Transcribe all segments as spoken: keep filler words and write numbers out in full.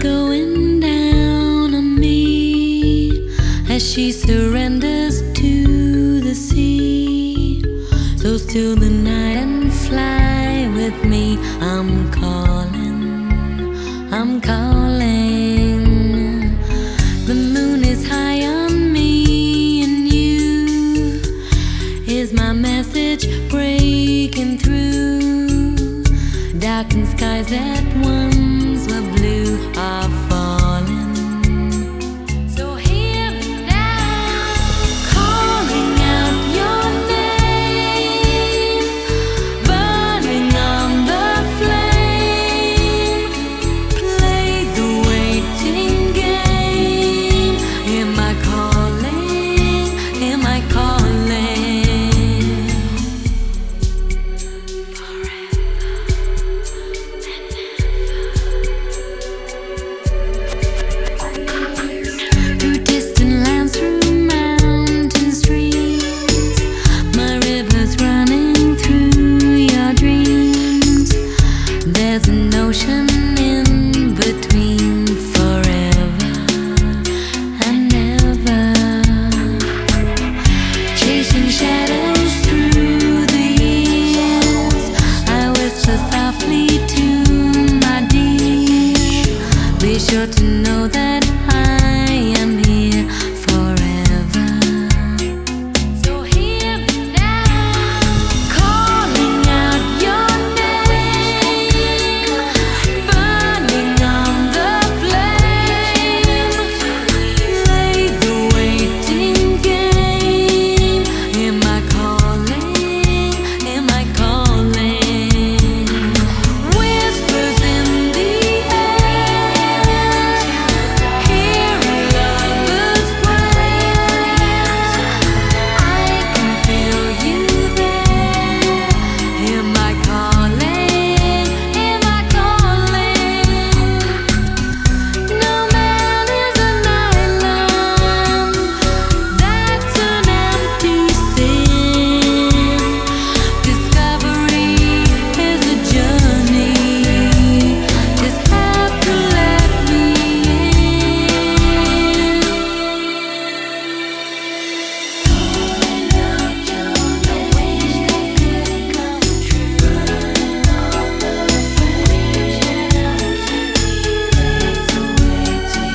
going down on me as she surrenders to the sea. So still the night and fly with me. I'm calling, I'm calling. The moon is high on me, and you is my message breaking through. Darkened skies that once were blue are falling. So hear me now, calling out your name, burning on the flame. Play the waiting game. Am I calling? Am I calling? Through distant lands, through mountain streams, my river's running through your dreams. There's an ocean in between, forever and ever. Chasing shadows through the years, I whisper softly to my dear. Be sure to know that I am here forever. So hear me now, calling out your name, burning on the flame. Play the waiting game. Am I calling? Am I calling? Whispers in the air, hear a lover's prayer. I can feel you there. Am I calling? Am I calling? No man is an island, that's an empty sin. Discovery is a journey, just have to let me in. Calling out your name, come true. Burning on the flame, play the waiting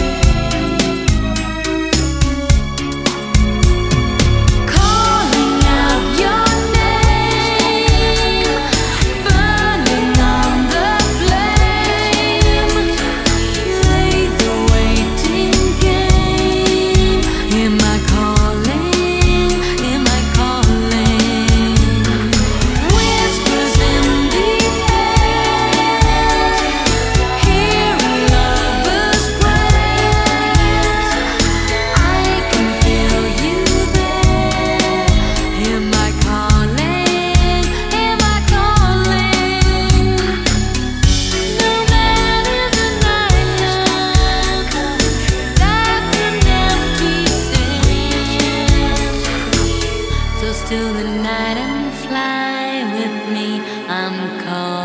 game. Calling out your name, burning on the flame. Play the waiting game. Am I calling? Am I calling? Whispers in the air, hear a lover's prayer. I can feel you there. Am I calling? Am I calling? No man is an island, that's an empty sin. So still the night and fly with me. I'm calling.